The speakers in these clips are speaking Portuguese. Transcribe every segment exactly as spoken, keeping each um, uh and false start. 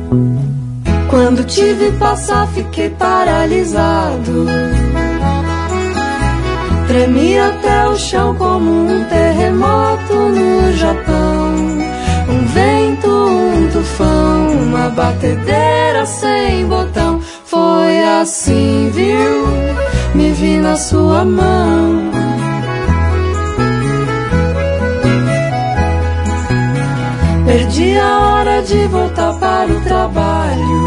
Quando te vi passar fiquei paralisado. Tremi até o chão como um terremoto no Japão. Um vento, um tufão, uma batedeira sem botão. Foi assim, viu? Me vi na sua mão. Perdi a hora de voltar para o trabalho.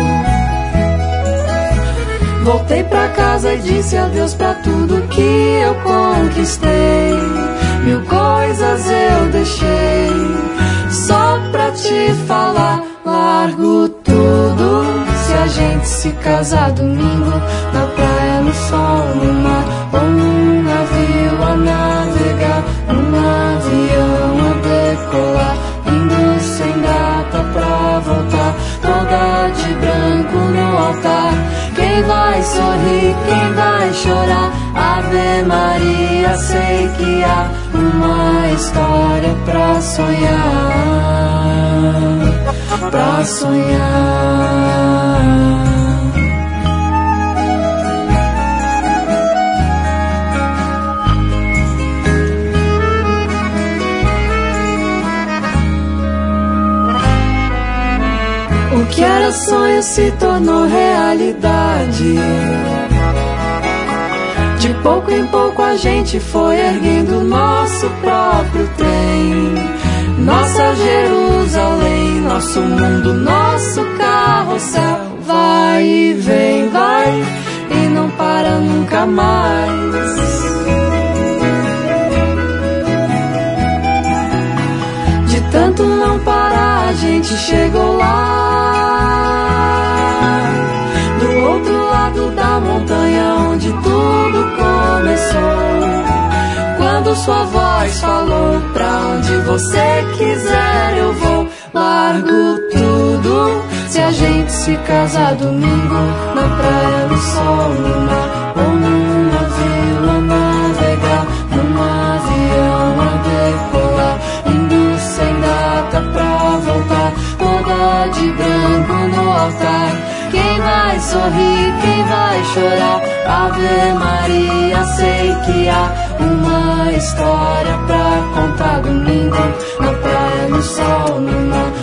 Voltei pra casa e disse adeus pra tudo que eu conquistei. Mil coisas eu deixei só pra te falar. Largo tudo se a gente se casar domingo, na praia, no sol, no mar, ou num navio a navegar, num avião a decolar, indo sem data pra voltar, toda de branco no altar. Quem vai sorrir, quem vai chorar? Ave Maria, sei que há uma história pra sonhar, pra sonhar. O que era sonho se tornou realidade. De pouco em pouco a gente foi erguendo nosso próprio trem. Nossa Jerusalém, nosso mundo, nosso carrossel. Vai e vem, vai e não para nunca mais. De tanto não parar a gente chegou lá, do outro lado da montanha onde tudo começou. Quando sua voz falou, pra onde você quiser eu vou. Largo tudo se a gente se casar domingo, na praia, no sol, no mar, ou num navio a navegar, num avião a decolar, indo sem data pra voltar, toda de branco no altar. Quem vai sorrir, quem vai chorar? Ave Maria, sei que há uma história pra contar domingo, na praia, no sol, no mar,